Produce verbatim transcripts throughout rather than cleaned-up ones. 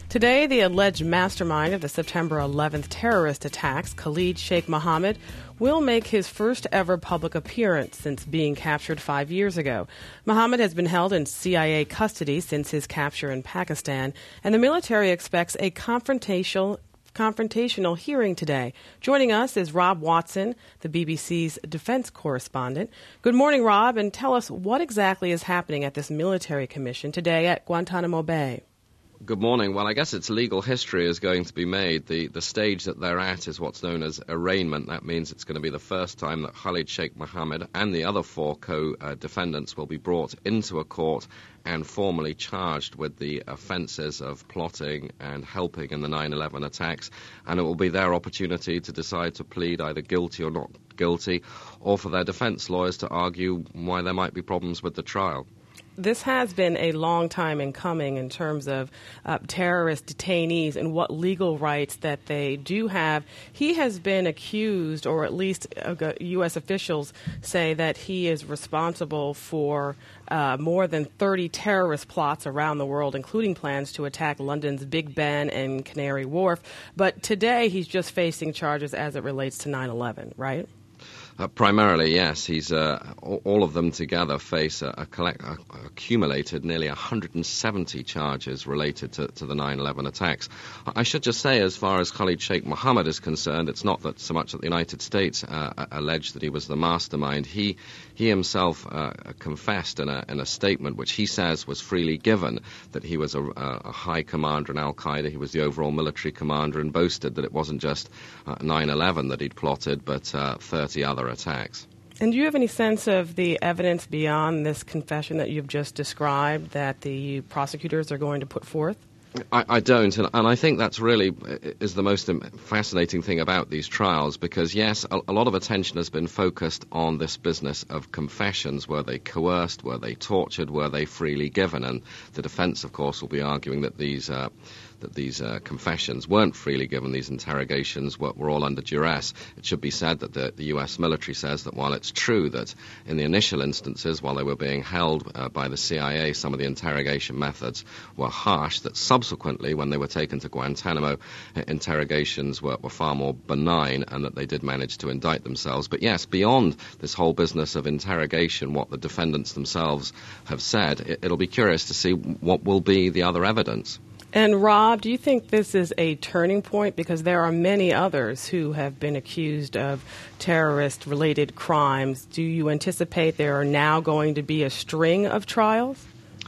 Today, the alleged mastermind of the September eleventh terrorist attacks, Khalid Sheikh Mohammed, will make his first ever public appearance since being captured five years ago. Mohammed has been held in C I A custody since his capture in Pakistan, and the military expects a confrontational confrontational hearing today. Joining us is Rob Watson, the B B C's defense correspondent. Good morning, Rob, and tell us what exactly is happening at this military commission today at Guantanamo Bay. Good morning. Well, I guess its legal history is going to be made. The the stage that they're at is what's known as arraignment. That means it's going to be the first time that Khalid Sheikh Mohammed and the other four co-defendants will be brought into a court and formally charged with the offences of plotting and helping in the nine eleven attacks. And it will be their opportunity to decide to plead either guilty or not guilty, or for their defence lawyers to argue why there might be problems with the trial. This has been a long time in coming in terms of uh, terrorist detainees and what legal rights that they do have. He has been accused, or at least uh, U S officials say that he is responsible for uh, more than thirty terrorist plots around the world, including plans to attack London's Big Ben and Canary Wharf. But today he's just facing charges as it relates to nine eleven, right? Uh, primarily, yes. He's uh, all of them together face a, a, collect, a accumulated nearly one hundred seventy charges related to, to the nine eleven attacks. I should just say, as far as Khalid Sheikh Mohammed is concerned, it's not that so much that the United States uh, alleged that he was the mastermind. He he himself uh, confessed in a, in a statement, which he says was freely given, that he was a, a high commander in Al-Qaeda. He was the overall military commander, and boasted that it wasn't just uh, nine eleven that he'd plotted, but uh, thirty other attacks. And do you have any sense of the evidence beyond this confession that you've just described that the prosecutors are going to put forth? I, I don't, and, and I think that's really is the most fascinating thing about these trials, because, yes, a, a lot of attention has been focused on this business of confessions. Were they coerced? Were they tortured? Were they freely given? And the defense, of course, will be arguing that these uh, that these uh, confessions weren't freely given. These interrogations were, were all under duress. It should be said that the, the U S military says that while it's true that in the initial instances, while they were being held uh, by the C I A, some of the interrogation methods were harsh, that subsequently, when they were taken to Guantanamo, uh, interrogations were, were far more benign, and that they did manage to indict themselves. But yes, beyond this whole business of interrogation, what the defendants themselves have said, it, it'll be curious to see what will be the other evidence. And Rob, do you think this is a turning point? Because there are many others who have been accused of terrorist-related crimes. Do you anticipate there are now going to be a string of trials?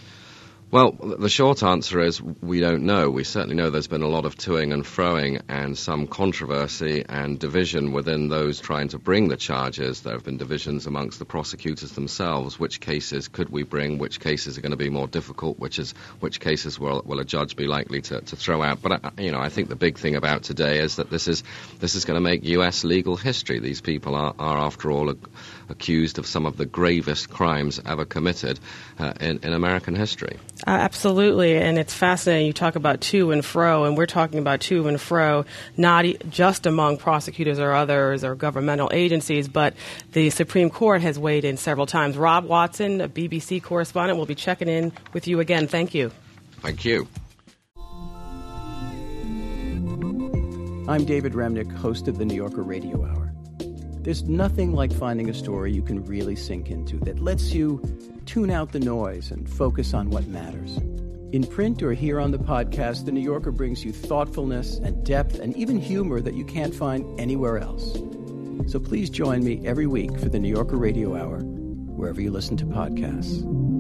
Well, the short answer is we don't know. We certainly know there's been a lot of toing and froing and some controversy and division within those trying to bring the charges. There have been divisions amongst the prosecutors themselves. Which cases could we bring? Which cases are going to be more difficult? Which is which cases will will a judge be likely to, to throw out? But I, you know, I think the big thing about today is that this is this is going to make U S legal history. These people are, are after all, a, accused of some of the gravest crimes ever committed uh, in, in American history. Uh, absolutely, and it's fascinating. You talk about to and fro, and we're talking about to and fro not e- just among prosecutors or others or governmental agencies, but the Supreme Court has weighed in several times. Rob Watson, a B B C correspondent, will be checking in with you again. Thank you. Thank you. I'm David Remnick, host of the New Yorker Radio Hour. There's nothing like finding a story you can really sink into that lets you tune out the noise and focus on what matters. In print or here on the podcast, The New Yorker brings you thoughtfulness and depth and even humor that you can't find anywhere else. So please join me every week for the New Yorker Radio Hour, wherever you listen to podcasts.